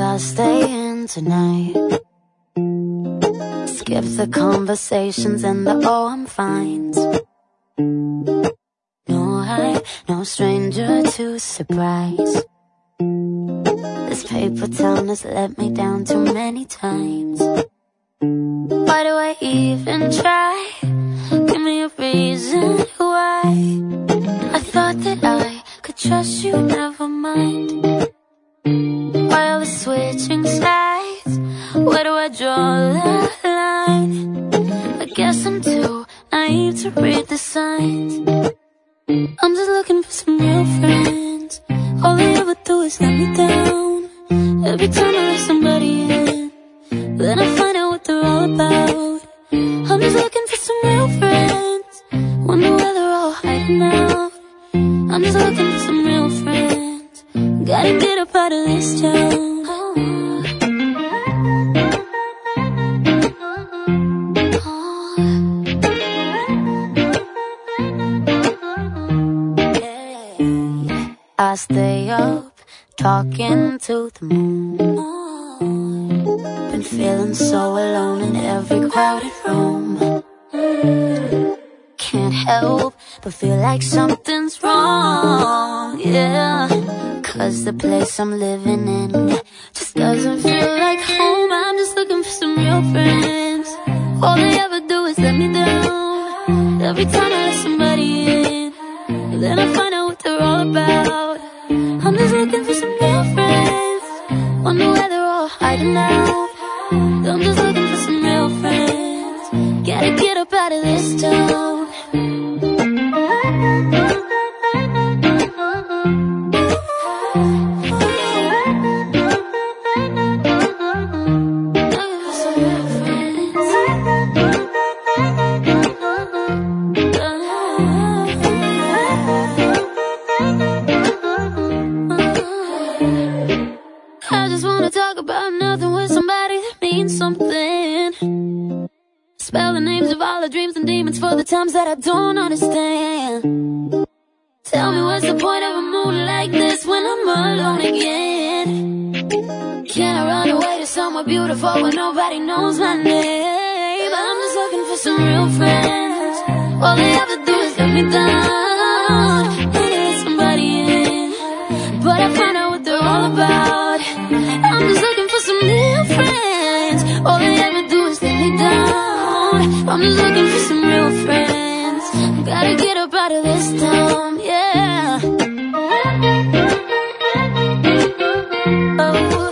I'll stay in tonight. Skip the conversations and the oh I'm fines. No, I'm no stranger to surprise. This paper town has let me down too many times. Why do I even try? Give me a reason why. I thought that I could trust you, never mind. Why are we switching sides? Where do I draw the line? I guess I'm too naive to read the signs. I'm just looking for some real friends. All they ever do is let me down. Every time I let somebody in, then I find out what they're all about. I'm just looking for some real friends. Wonder where they're all hiding out. I'm just looking for some real friends. Gotta get up out of this town. I stay up, talking to the moon. Been feeling so alone in every crowded room. Can't help but feel like something's wrong, yeah. Cause the place I'm living in just doesn't feel like home. I'm just looking for some real friends. All they ever do is let me down. Every time I let somebody in, then I find out what they're all about. I'm just looking for some real friends. Wonder where they're all hiding out. I'm just looking for some real friends. Gotta get up out of this town. Spell the names of all the dreams and demons for the times that I don't understand. Tell me what's the point of a mood like this when I'm alone again? Can I run away to somewhere beautiful where nobody knows my name? I'm just looking for some real friends. All they ever do is let me down. Maybe let somebody in, but I find out what they're all about. I'm just looking for some real friends. All they ever do is let me down. I'm just looking for some real friends. Gotta get up out of this town, yeah. Oh.